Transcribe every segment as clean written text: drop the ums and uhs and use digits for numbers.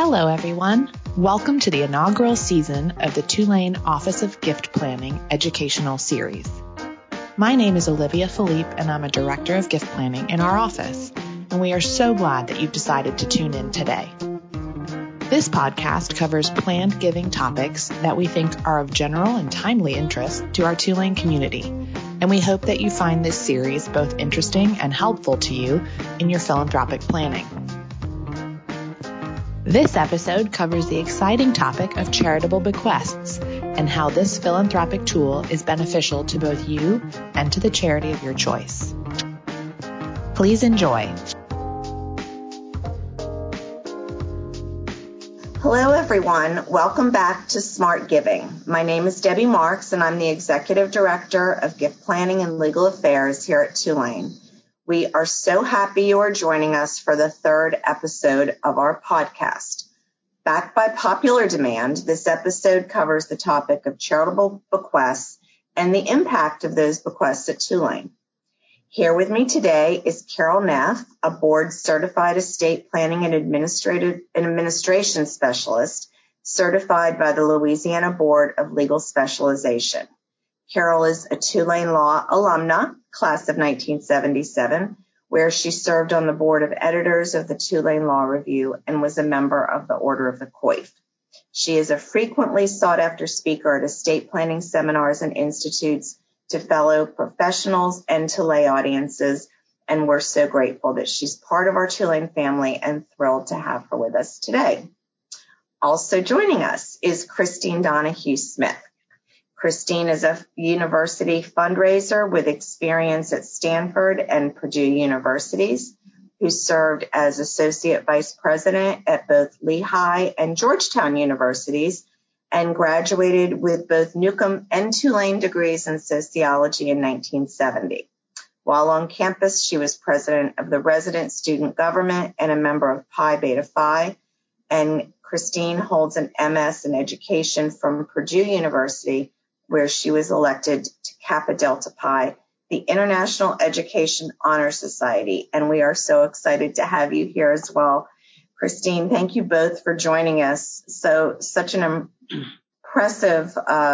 Hello, everyone. Welcome to the inaugural season of the Tulane Office of Gift Planning Educational Series. My name is Olivia Philippe, and I'm a Director of Gift Planning in our office, and we are so glad that you've decided to tune in today. This podcast covers planned giving topics that we think are of general and timely interest to our Tulane community, and we hope that you find this series both interesting and helpful to you in your philanthropic planning. This episode covers the exciting topic of charitable bequests and how this philanthropic tool is beneficial to both you and to the charity of your choice. Please enjoy. Hello, everyone. Welcome back to Smart Giving. My name is Debbie Marks, and I'm the Executive Director of Gift Planning and Legal Affairs here at Tulane. We are so happy you are joining us for the third episode of our podcast. Backed by popular demand, this episode covers the topic of charitable bequests and the impact of those bequests at Tulane. Here with me today is Carol Neff, a board-certified estate planning and administration specialist certified by the Louisiana Board of Legal Specialization. Carol is a Tulane Law alumna, class of 1977, where she served on the board of editors of the Tulane Law Review and was a member of the Order of the Coif. She is a frequently sought-after speaker at estate planning seminars and institutes to fellow professionals and to lay audiences, and we're so grateful that she's part of our Tulane family and thrilled to have her with us today. Also joining us is Christine Donahue Smith. Christine is a university fundraiser with experience at Stanford and Purdue universities, who served as associate vice president at both Lehigh and Georgetown universities, and graduated with both Newcomb and Tulane degrees in sociology in 1970. While on campus, she was president of the resident student government and a member of Pi Beta Phi. And Christine holds an MS in education from Purdue University, where she was elected to Kappa Delta Pi, the International Education Honor Society. And we are so excited to have you here as well. Christine, thank you both for joining us. Such an impressive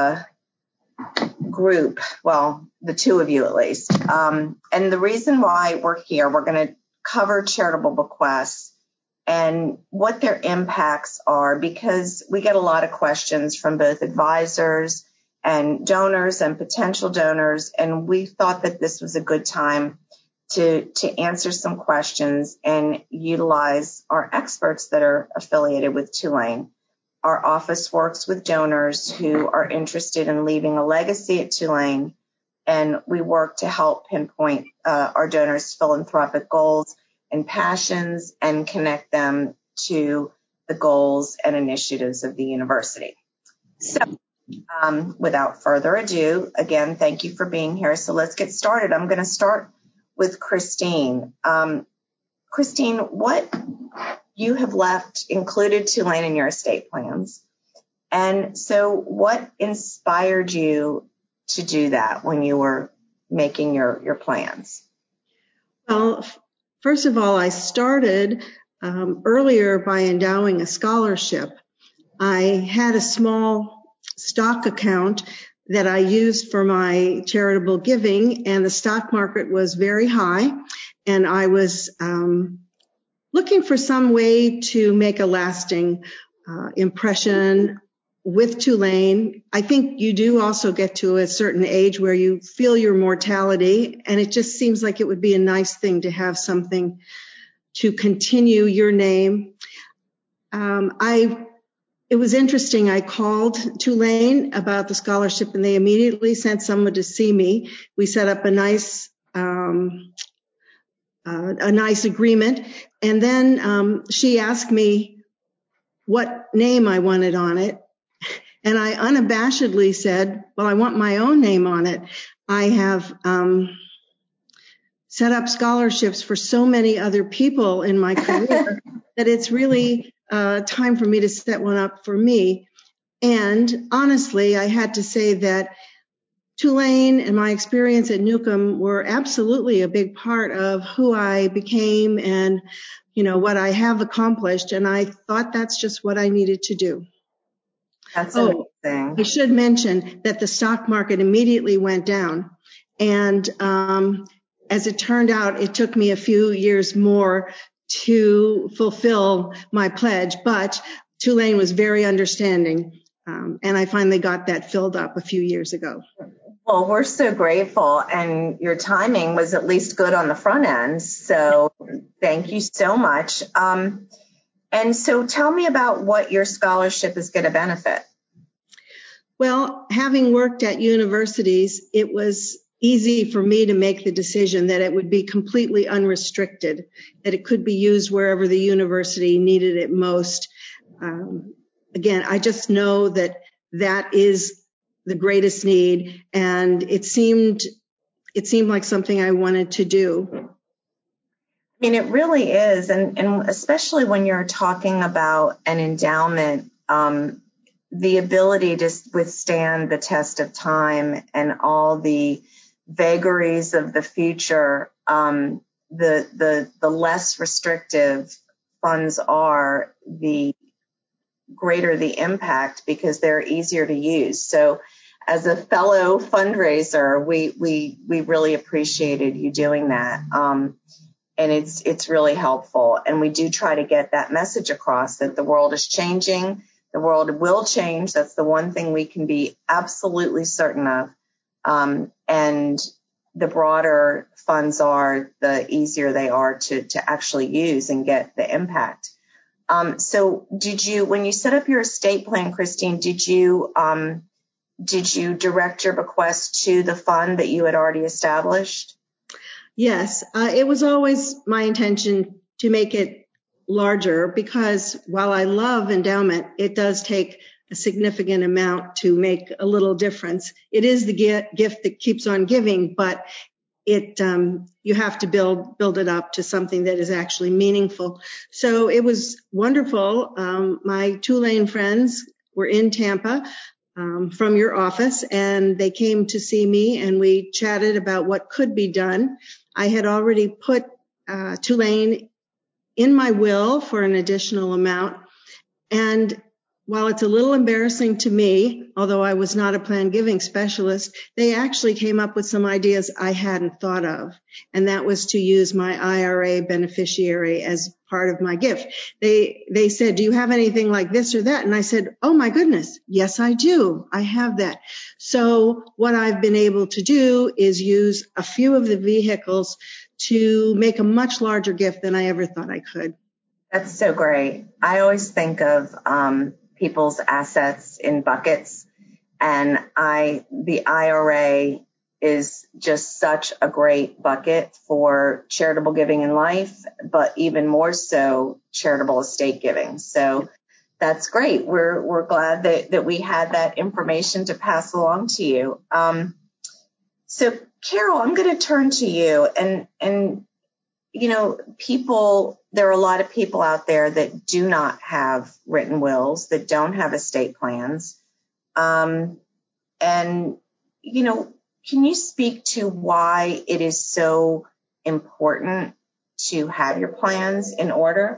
group, well, the two of you at least. And the reason why we're here, we're going to cover charitable bequests and what their impacts are, because we get a lot of questions from both advisors and donors and potential donors, and we thought that this was a good time to answer some questions and utilize our experts that are affiliated with Tulane. Our office works with donors who are interested in leaving a legacy at Tulane, and we work to help pinpoint our donors' philanthropic goals and passions and connect them to the goals and initiatives of the university. So, without further ado, again, thank you for being here. So let's get started. I'm going to start with Christine. Christine, what you have left included Tulane in your estate plans. And so what inspired you to do that when you were making your plans? Well, first of all, I started earlier by endowing a scholarship. I had a small stock account that I used for my charitable giving, and the stock market was very high, and I was looking for some way to make a lasting impression with Tulane. I think you do also get to a certain age where you feel your mortality, and it just seems like it would be a nice thing to have something to continue your name. It was interesting. I called Tulane about the scholarship, and they immediately sent someone to see me. We set up a nice agreement, and then she asked me what name I wanted on it, and I unabashedly said, "Well, I want my own name on it. I have set up scholarships for so many other people in my career that it's really time for me to set one up for me." And honestly, I had to say that Tulane and my experience at Newcomb were absolutely a big part of who I became and, what I have accomplished. And I thought that's just what I needed to do. That's amazing. I should mention that the stock market immediately went down. And as it turned out, it took me a few years more to fulfill my pledge, but Tulane was very understanding. And I finally got that filled up a few years ago. Well, we're so grateful, and your timing was at least good on the front end. So thank you so much. And so tell me about what your scholarship is going to benefit. Well, having worked at universities, it was easy for me to make the decision that it would be completely unrestricted, that it could be used wherever the university needed it most. Again, I just know that is the greatest need, and it seemed like something I wanted to do. I mean, it really is, and especially when you're talking about an endowment, the ability to withstand the test of time and all the vagaries of the future, the less restrictive funds are, the greater the impact because they're easier to use. So as a fellow fundraiser, we really appreciated you doing that. And it's really helpful. And we do try to get that message across that the world is changing. The world will change. That's the one thing we can be absolutely certain of. And the broader funds are, the easier they are to actually use and get the impact. So when you set up your estate plan, Christine, did you direct your bequest to the fund that you had already established? Yes, it was always my intention to make it larger because while I love endowment, it does take a significant amount to make a little difference. It is the gift that keeps on giving, but you have to build it up to something that is actually meaningful. So it was wonderful. My Tulane friends were in Tampa from your office, and they came to see me, and we chatted about what could be done. I had already put Tulane in my will for an additional amount, and while it's a little embarrassing to me, although I was not a plan giving specialist, they actually came up with some ideas I hadn't thought of. And that was to use my IRA beneficiary as part of my gift. They said, do you have anything like this or that? And I said, oh my goodness, yes, I do. I have that. So what I've been able to do is use a few of the vehicles to make a much larger gift than I ever thought I could. That's so great. I always think of people's assets in buckets, and the IRA is just such a great bucket for charitable giving in life, but even more so charitable estate giving. So that's great. We're glad that we had that information to pass along to you. So Carol, I'm going to turn to you, and there are a lot of people out there that do not have written wills, that don't have estate plans. Can you speak to why it is so important to have your plans in order?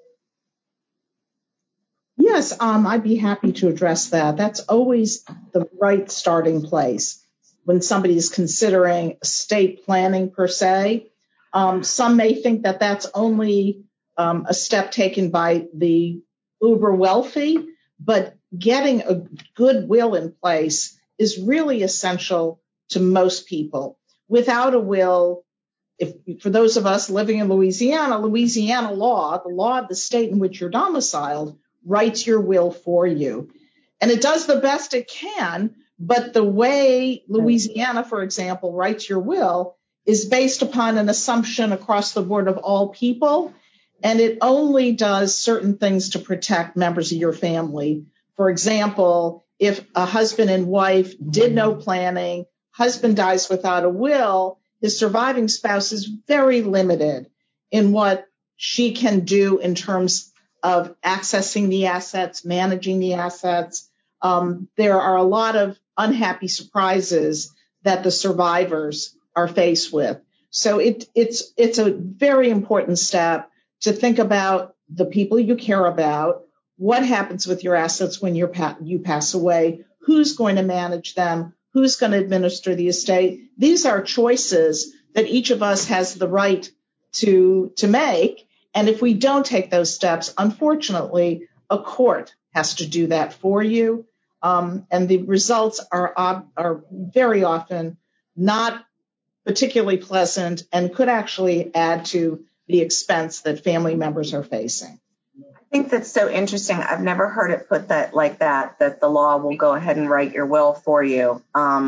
Yes, I'd be happy to address that. That's always the right starting place when somebody is considering estate planning per se. Some may think that that's only a step taken by the uber wealthy, but getting a good will in place is really essential to most people. Without a will, for those of us living in Louisiana law, the law of the state in which you're domiciled, writes your will for you. And it does the best it can, but the way Louisiana, for example, writes your will is based upon an assumption across the board of all people, and it only does certain things to protect members of your family. For example, if a husband and wife did no planning, husband dies without a will, his surviving spouse is very limited in what she can do in terms of accessing the assets, managing the assets. There are a lot of unhappy surprises that the survivors are faced with. So it's a very important step to think about the people you care about, what happens with your assets when you pass away, who's going to manage them, who's going to administer the estate. These are choices that each of us has the right to make. And if we don't take those steps, unfortunately, a court has to do that for you. And the results are very often not particularly pleasant and could actually add to the expense that family members are facing. I think that's so interesting. I've never heard it put that like that the law will go ahead and write your will for you.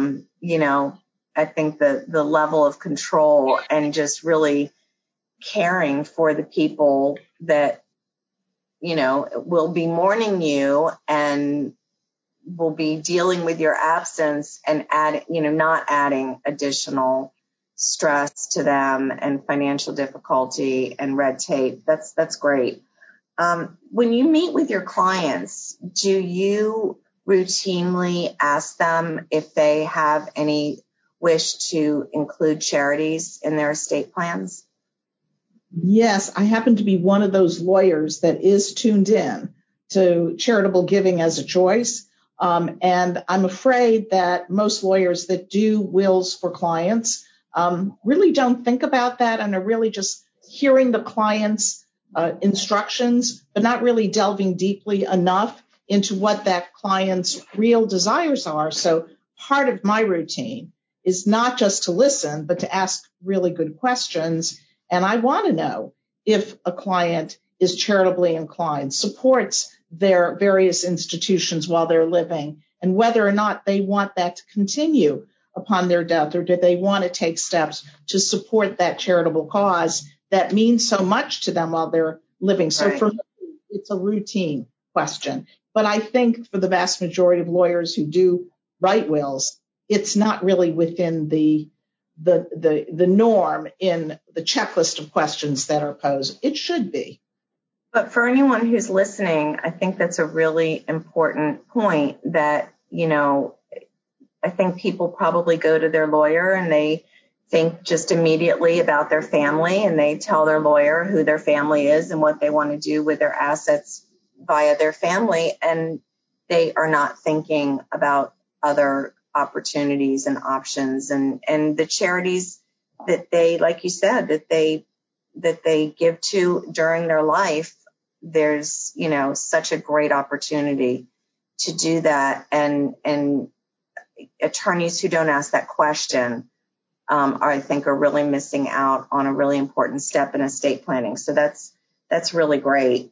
I think the level of control and just really caring for the people that, will be mourning you and will be dealing with your absence and not adding additional stress to them and financial difficulty and red tape. That's great. When you meet with your clients, do you routinely ask them if they have any wish to include charities in their estate plans? Yes, I happen to be one of those lawyers that is tuned in to charitable giving as a choice. And I'm afraid that most lawyers that do wills for clients really don't think about that and are really just hearing the client's instructions, but not really delving deeply enough into what that client's real desires are. So part of my routine is not just to listen, but to ask really good questions. And I want to know if a client is charitably inclined, supports their various institutions while they're living, and whether or not they want that to continue upon their death, or do they want to take steps to support that charitable cause that means so much to them while they're living. So for me, it's a routine question. But I think for the vast majority of lawyers who do write wills, it's not really within the norm in the checklist of questions that are posed. It should be. But for anyone who's listening, I think that's a really important point that, I think people probably go to their lawyer and they think just immediately about their family, and they tell their lawyer who their family is and what they want to do with their assets via their family. And they are not thinking about other opportunities and options and the charities that they, like you said, that they give to during their life. There's, such a great opportunity to do that. And attorneys who don't ask that question, I think are really missing out on a really important step in estate planning. So that's really great.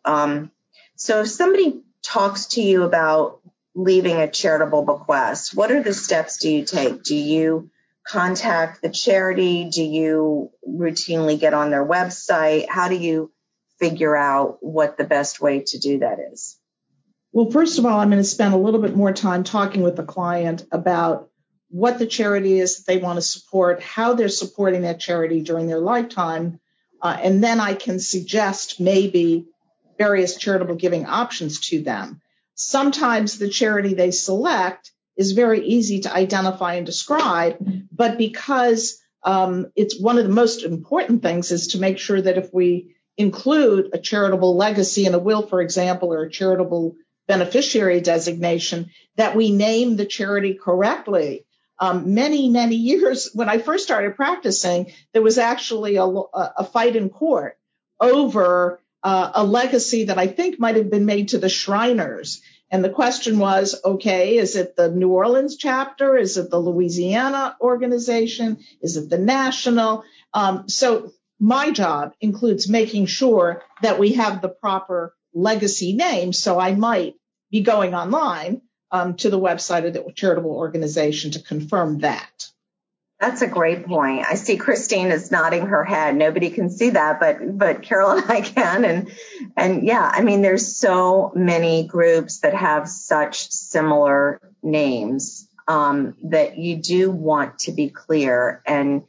So if somebody talks to you about leaving a charitable bequest, what are the steps do you take? Do you contact the charity? Do you routinely get on their website? How do you figure out what the best way to do that is? Well, first of all, I'm going to spend a little bit more time talking with the client about what the charity is that they want to support, how they're supporting that charity during their lifetime, and then I can suggest maybe various charitable giving options to them. Sometimes the charity they select is very easy to identify and describe, but because it's one of the most important things is to make sure that if we include a charitable legacy in a will, for example, or a charitable beneficiary designation, that we name the charity correctly. Many years when I first started practicing, there was actually a fight in court over a legacy that I think might have been made to the Shriners. And the question was, okay, is it the New Orleans chapter? Is it the Louisiana organization? Is it the national? So my job includes making sure that we have the proper legacy name. So I might be going online to the website of the charitable organization to confirm that. That's a great point. I see Christine is nodding her head. Nobody can see that, but Carol and I can. And yeah, I mean, there's so many groups that have such similar names that you do want to be clear. And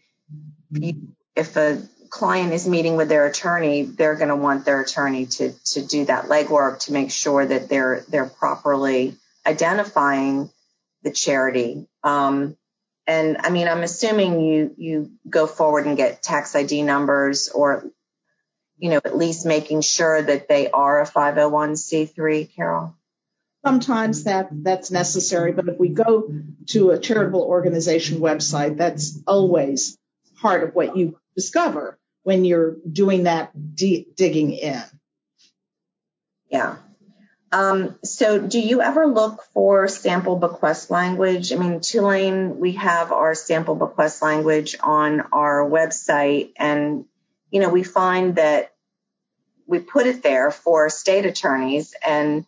if a client is meeting with their attorney, they're going to want their attorney to do that legwork to make sure that they're properly identifying the charity. And I mean, I'm assuming you go forward and get tax ID numbers, or, at least making sure that they are a 501c3, Carol. Sometimes that's necessary, but if we go to a charitable organization website, that's always part of what you discover when you're doing that digging in. Yeah. So do you ever look for sample bequest language? I mean, Tulane, we have our sample bequest language on our website, and, we find that we put it there for state attorneys. And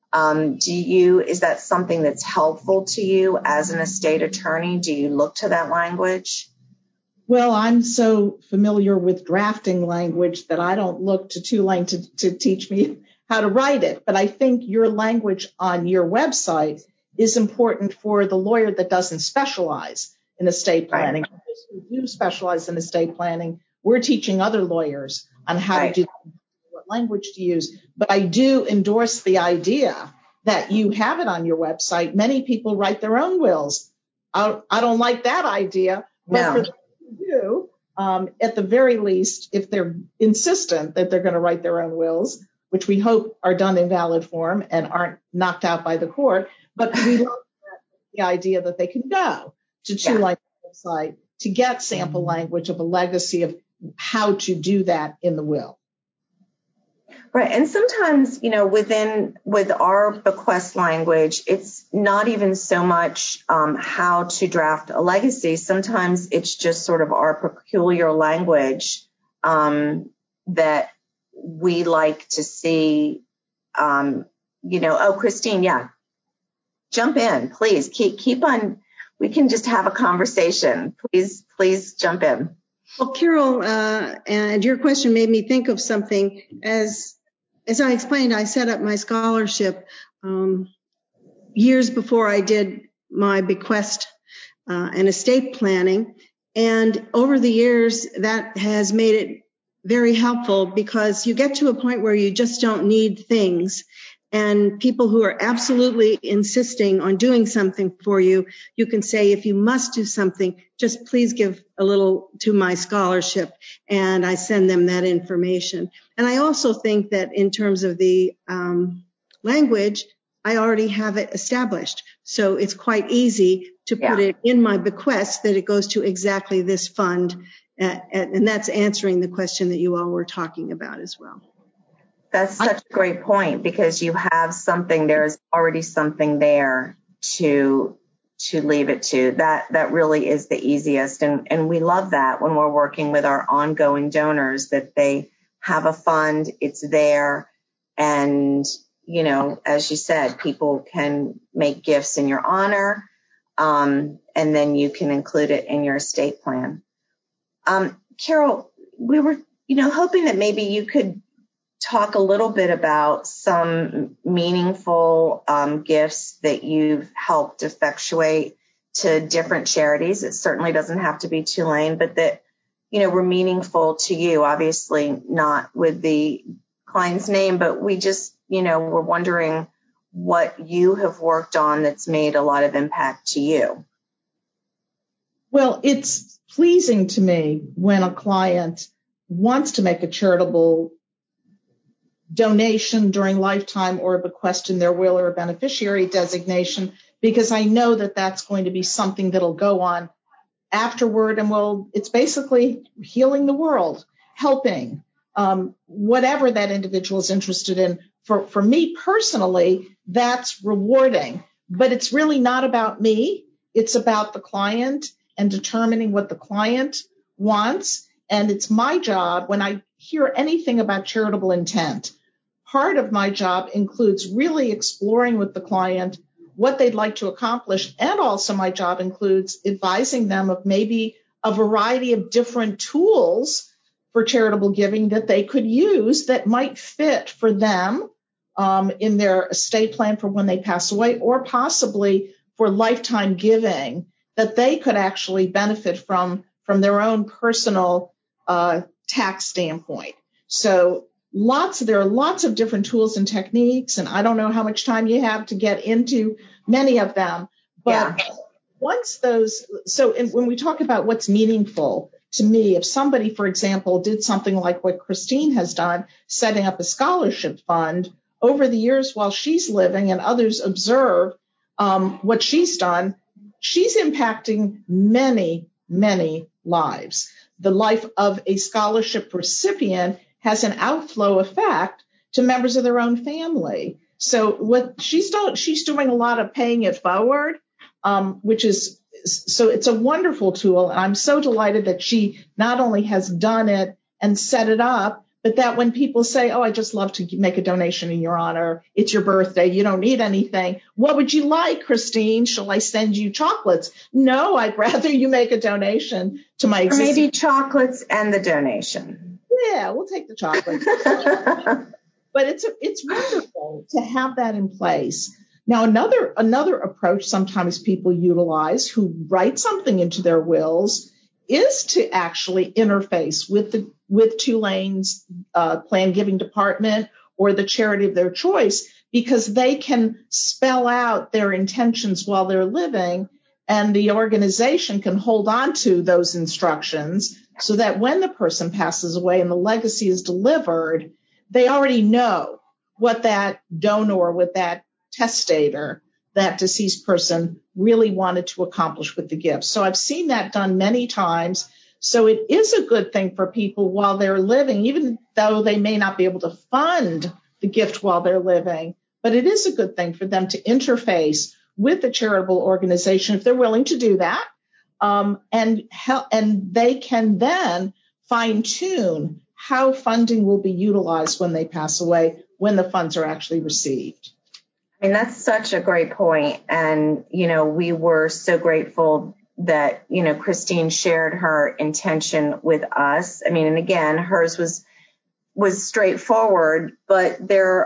is that something that's helpful to you as an estate attorney? Do you look to that language? Well, I'm so familiar with drafting language that I don't look to Tulane to teach me how to write it. But I think your language on your website is important for the lawyer that doesn't specialize in estate planning. Right. Those who do specialize in estate planning, we're teaching other lawyers on how to do what language to use. But I do endorse the idea that you have it on your website. Many people write their own wills. I don't like that idea, but No. for those who do, at the very least, if they're insistent that they're going to write their own wills, which we hope are done in valid form and aren't knocked out by the court, but we love the idea that they can go to Tulane's website to get sample language of a legacy of how to do that in the will. Right. And sometimes, with our bequest language, it's not even so much how to draft a legacy. Sometimes it's just sort of our peculiar language that we like to see. Christine, jump in, please. Keep on. We can just have a conversation. Please jump in. Well, Carol, and your question made me think of something. As I explained, I set up my scholarship years before I did my bequest and estate planning. And over the years, that has made it very helpful because you get to a point where you just don't need things. And people who are absolutely insisting on doing something for you, you can say, if you must do something, just please give a little to my scholarship. And I send them that information. And I also think that in terms of the language, I already have it established. So it's quite easy to put it in my bequest that it goes to exactly this fund. And that's answering the question that you all were talking about as well. That's such a great point, because you have something, there's already something there to leave it to. That really is the easiest. And we love that when we're working with our ongoing donors, that they have a fund, it's there. And, as you said, people can make gifts in your honor. And then you can include it in your estate plan. Carol, we were, hoping that maybe you could talk a little bit about some meaningful gifts that you've helped effectuate to different charities. It certainly doesn't have to be Tulane, but that, were meaningful to you. Obviously not with the client's name, but we just, we're wondering what you have worked on that's made a lot of impact to you. Well, it's pleasing to me when a client wants to make a charitable donation during lifetime or a bequest in their will or a beneficiary designation, because I know that that's going to be something that'll go on afterward. And it's basically healing the world, helping whatever that individual is interested in. For me personally, that's rewarding, but it's really not about me. It's about the client and determining what the client wants. And it's my job, when I hear anything about charitable intent, part of my job includes really exploring with the client what they'd like to accomplish. And also my job includes advising them of maybe a variety of different tools for charitable giving that they could use that might fit for them in their estate plan for when they pass away, or possibly for lifetime giving that they could actually benefit from their own personal tax standpoint. So there are lots of different tools and techniques, and I don't know how much time you have to get into many of them, but when we talk about what's meaningful to me, if somebody, for example, did something like what Christine has done, setting up a scholarship fund over the years while she's living and others observe what she's done, she's impacting many, many lives. The life of a scholarship recipient has an outflow effect to members of their own family. So what she's doing a lot of paying it forward, so it's a wonderful tool. And I'm so delighted that she not only has done it and set it up, but that when people say, oh, I just love to make a donation in your honor, it's your birthday, you don't need anything. What would you like, Christine? Shall I send you chocolates? No, I'd rather you make a donation to my existing. Or maybe chocolates and the donation. Yeah, we'll take the chocolates. But it's wonderful to have that in place. Now, another approach sometimes people utilize who write something into their wills is to actually interface with Tulane's plan giving department or the charity of their choice, because they can spell out their intentions while they're living, and the organization can hold on to those instructions so that when the person passes away and the legacy is delivered, they already know what that donor, what that testator, that deceased person really wanted to accomplish with the gift. So I've seen that done many times. So it is a good thing for people while they're living, even though they may not be able to fund the gift while they're living. But it is a good thing for them to interface with the charitable organization if they're willing to do that. And they can then fine tune how funding will be utilized when they pass away, when the funds are actually received. I mean, that's such a great point. And, we were so grateful that, Christine shared her intention with us. I mean, and again, hers was straightforward, but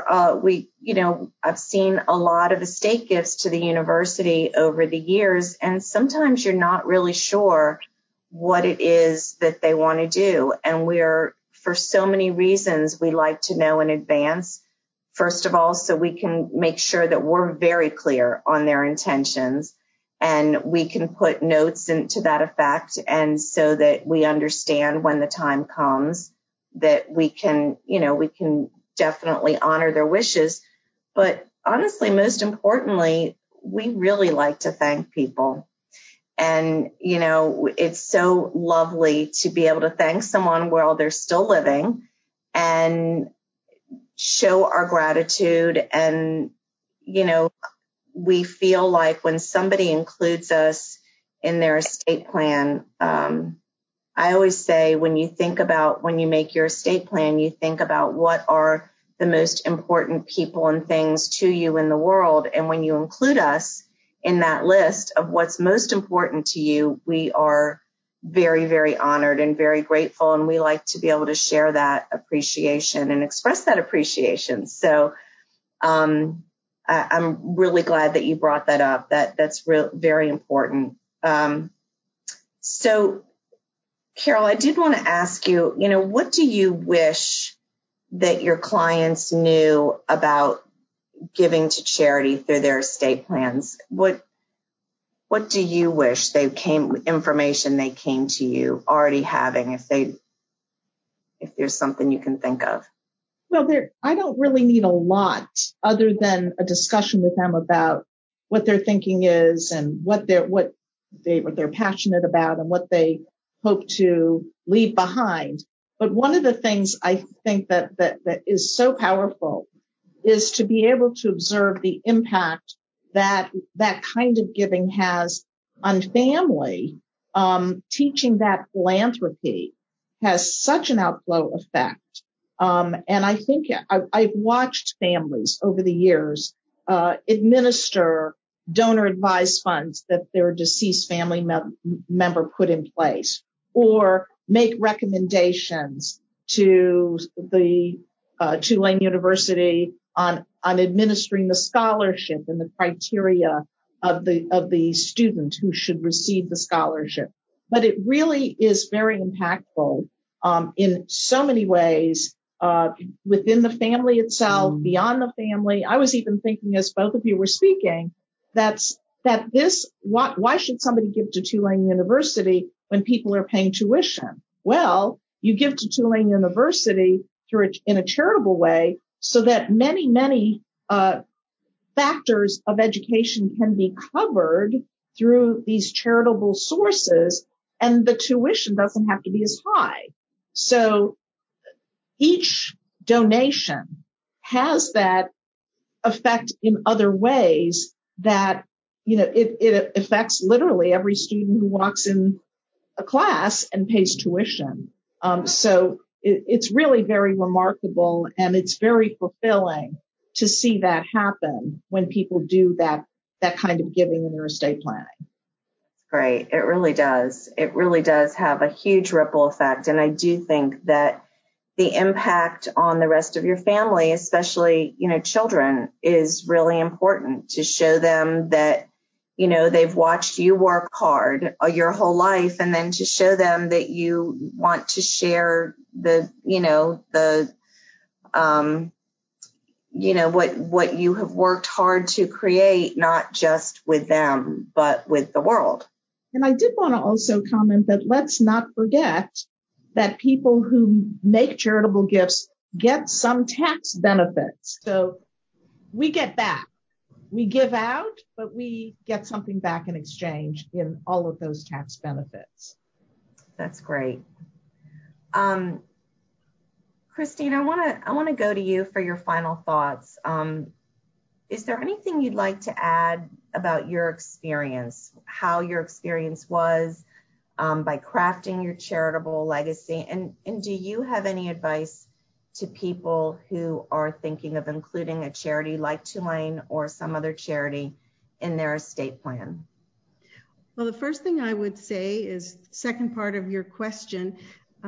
I've seen a lot of estate gifts to the university over the years, and sometimes you're not really sure what it is that they want to do. And for so many reasons, we like to know in advance. First of all, so we can make sure that we're very clear on their intentions, and we can put notes into that effect, and so that we understand when the time comes that we can definitely honor their wishes. But honestly, most importantly, we really like to thank people. And, it's so lovely to be able to thank someone while they're still living and show our gratitude. And, we feel like when somebody includes us in their estate plan, I always say when you make your estate plan, you think about what are the most important people and things to you in the world. And when you include us in that list of what's most important to you, we are very, very honored and very grateful. And we like to be able to share that appreciation and express that appreciation. So I'm really glad that you brought that up. That's very important. So, Carol, I did want to ask you, what do you wish that your clients knew about giving to charity through their estate plans? What do you wish information they came to you already having, if there's something you can think of? Well, I don't really need a lot other than a discussion with them about what their thinking is and what they're passionate about and what they hope to leave behind. But one of the things I think that is so powerful is to be able to observe the impact that kind of giving has on family. Teaching that philanthropy has such an outflow effect. And I think I've watched families over the years administer donor advised funds that their deceased family member put in place, or make recommendations to the Tulane University on administering the scholarship and the criteria of the student who should receive the scholarship. But it really is very impactful in so many ways. Within the family itself, beyond the family. I was even thinking, as both of you were speaking, that that why should somebody give to Tulane University when people are paying tuition? Well, you give to Tulane University in a charitable way so that many factors of education can be covered through these charitable sources, and the tuition doesn't have to be as high. So each donation has that effect in other ways that, it affects literally every student who walks in a class and pays tuition. So it's really very remarkable, and it's very fulfilling to see that happen when people do that kind of giving in their estate planning. Great. It really does. It really does have a huge ripple effect. And I do think that the impact on the rest of your family, especially, children, is really important to show them that, they've watched you work hard your whole life, and then to show them that you want to share what you have worked hard to create, not just with them, but with the world. And I did want to also comment that let's not forget that people who make charitable gifts get some tax benefits. So we get back. We give out, but we get something back in exchange in all of those tax benefits. That's great. Christine, I want to go to you for your final thoughts. Is there anything you'd like to add about your experience, how your experience was by crafting your charitable legacy? And do you have any advice to people who are thinking of including a charity like Tulane or some other charity in their estate plan? Well, the first thing I would say is, second part of your question,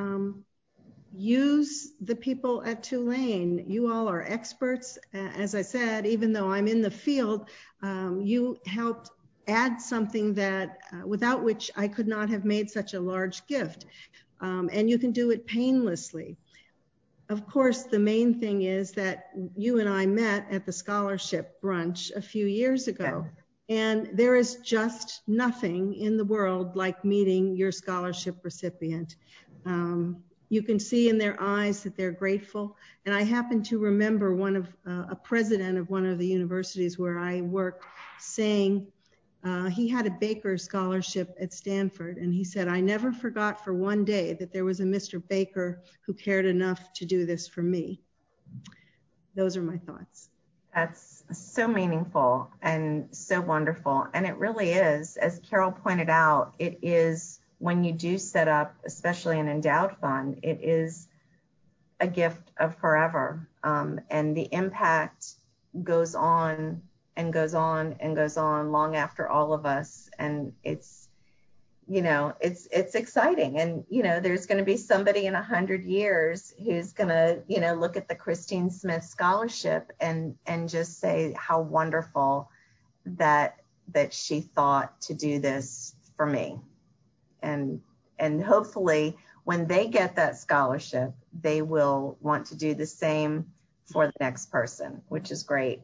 use the people at Tulane. You all are experts. As I said, even though I'm in the field, you helped add something that without which I could not have made such a large gift. And you can do it painlessly. Of course, the main thing is that you and I met at the scholarship brunch a few years ago. Yeah. And there is just nothing in the world like meeting your scholarship recipient. You can see in their eyes that they're grateful. And I happen to remember a president of one of the universities where I work saying he had a Baker scholarship at Stanford. And he said, I never forgot for one day that there was a Mr. Baker who cared enough to do this for me. Those are my thoughts. That's so meaningful and so wonderful. And it really is, as Carol pointed out, it is, when you do set up, especially an endowed fund, it is a gift of forever. And the impact goes on and goes on and goes on long after all of us. And it's exciting. And, there's going to be somebody in 100 years who's going to, look at the Christine Smith Scholarship and just say how wonderful that she thought to do this for me. And hopefully when they get that scholarship, they will want to do the same for the next person, which is great.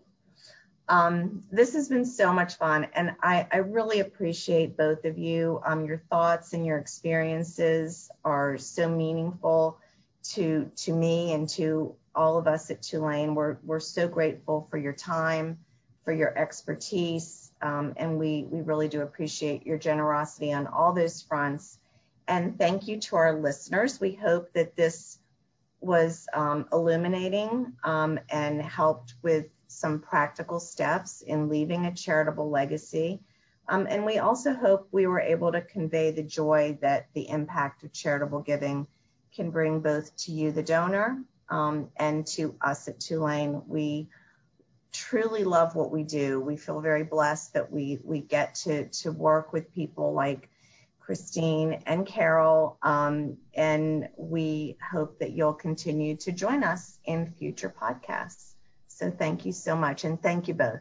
This has been so much fun, and I really appreciate both of you. Your thoughts and your experiences are so meaningful to me and to all of us at Tulane. We're so grateful for your time, for your expertise, and we really do appreciate your generosity on all those fronts. And thank you to our listeners. We hope that this was illuminating and helped with some practical steps in leaving a charitable legacy. And we also hope we were able to convey the joy that the impact of charitable giving can bring both to you, the donor, and to us at Tulane. We truly love what we do. We feel very blessed that we get to work with people like Christine and Carol, and we hope that you'll continue to join us in future podcasts. So thank you so much, and thank you both.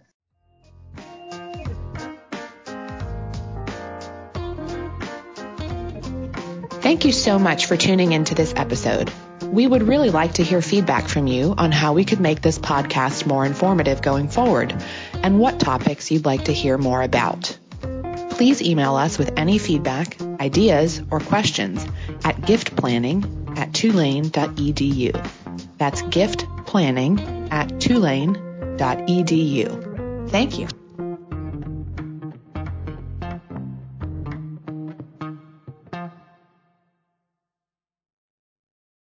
Thank you so much for tuning into this episode. We would really like to hear feedback from you on how we could make this podcast more informative going forward and what topics you'd like to hear more about. Please email us with any feedback, ideas, or questions at giftplanning@tulane.edu. That's giftplanning@tulane.edu. Thank you.